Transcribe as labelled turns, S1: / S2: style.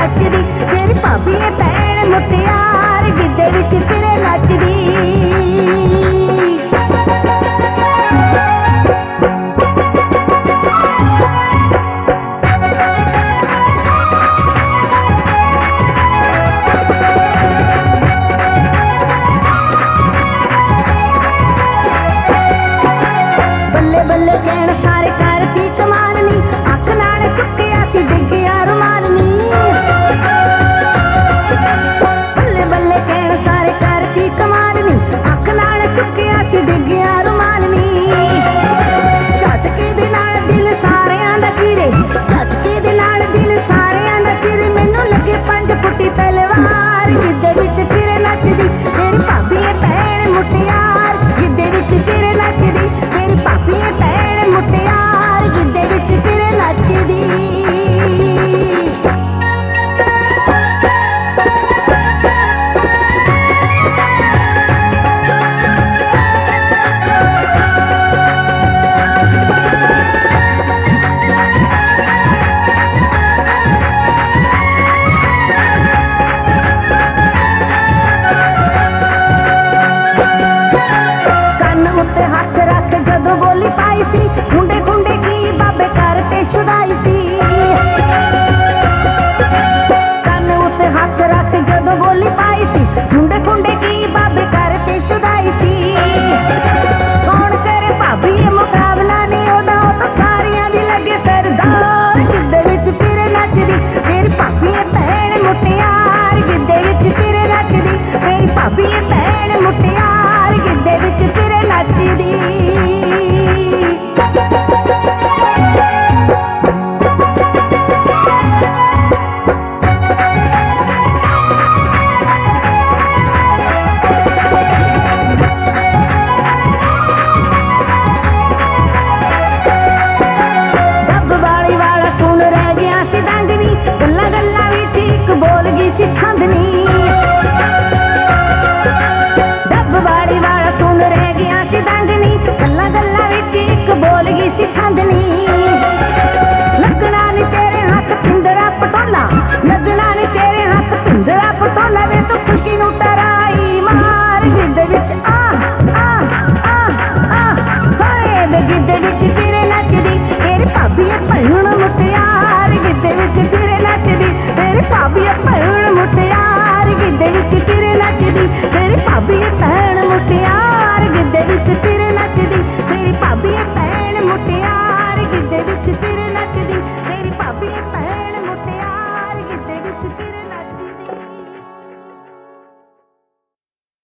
S1: नचदी, तेरी भाभी है भैन मुटियार गिद्धे विच फिरे नचदी। बल्ले बल्ले कहण सारे करती कमाल नी, अख नाल चुक्किया सी डिग्गिया रुमाल नी। बल्ले बल्ले कहण सारे करती कमाल नी, अख नाल चुक्किया सी डिग्गिया रुमाल नी। झटके दे नाल दिल सारियां दा चिरे, झटके दे नाल दिल सारियां दा चिरे, मैनू लगे 5 फुटी तलवार गिद्धे विच फिरे नचदी, तेरी भाभी है भैन मुटियार गिद्धे विच फिरे नचदी, तेरी भाभी है भैन मुटियार गिद्धे विच फिरे नचदी। ਕੰਨ ਉੱਤੇ ਹੱਥ ਰੱਖ ਜਦੋਂ ਬੋਲੀ ਪਾਈ ਸੀ, ਖੁੰਡੇ ਖੁੰਡੇ ਕੀ ਬਾਬੇ ਕਰਤੇ ਸ਼ੁਦਾਈ ਸੀ। ਕੰਨ ਉੱਤੇ ਹੱਥ ਰੱਖ ਜਦੋਂ ਬੋਲੀ ਪਾਈ ਸੀ, ਖੁੰਡੇ ਖੁੰਡੇ ਕੀ ਬਾਬੇ ਕਰਤੇ ਸ਼ੁਦਾਈ ਸੀ। ਕੌਣ ਕਰੇ ਭਾਬੀ ਇਹ ਮੁਕਾਬਲਾ ਨਹੀਂ ਉਹਦਾ, ਉਹ ਤਾਂ ਸਾਰਿਆਂ ਦੀ ਲੱਗੇ ਸਰਦਾਰ ਗਿੱਧੇ ਵਿੱਚ ਫਿਰੇ ਨੱਚਦੀ, ਤੇਰੀ ਭਾਬੀ ਇਹ ਭੈਣ ਮੁਟਿਆਰ ਗਿੱਧੇ ਵਿੱਚ ਫਿਰੇ ਨੱਚਦੀ, ਤੇਰੀ ਭਾਬੀ ਇਹ ਭੈਣ ਮੁਟਿਆਰ ਗਿੱਧੇ ਵਿੱਚ ਫਿਰੇ ਨੱਚਦੀ। ਡੱਬ ਵਾਲੀ ਵਾਲਾ ਸੁਣ ਰਹਿ ਗਿਆ ਸੀ ਦੰਗ ਨੀ, ਗੱਲਾਂ ਗੱਲਾਂ ਵਿੱਚ ਇੱਕ ਬੋਲ ਗਈ ਸੀ ਛੰਦ ਨੀ। ਡੱਬ ਵਾਲੀ ਵਾਲਾ ਸੁਣ ਰਹਿ ਗਿਆ ਸੀ ਦੰਗ ਨੀ, ਗੱਲਾਂ ਗੱਲਾਂ ਵਿੱਚ ਇੱਕ ਬੋਲ ਗਈ ਸੀ ਛੰਦ ਨੀ। ਲੱਗਣਾ ਨੀ ਤੇਰੇ ਹੱਥ ਪਿੰਦਰਾ ਪਟੋਲਾ, ਲੱਗਣਾ ਨੀ ਤੇਰੇ ਹੱਥ ਪਿੰਦਰਾ ਪਟੋਲਾ, ਵੇ ਤੂੰ ਖੁਸ਼ੀ ਨੂੰ ਟਰਾਈ ਮਾਰ ਗਿੱਧੇ ਵਿੱਚ ਆ ਆ ਆ ਆ ਹੋਏ ਵੇ ਗਿੱਧੇ ਵਿੱਚ ਫਿਰੇ ਨੱਚਦੀ, ਤੇਰੀ ਭਾਬੀ ਹੈ ਭੈਣ ਮੁਟਿਆਰ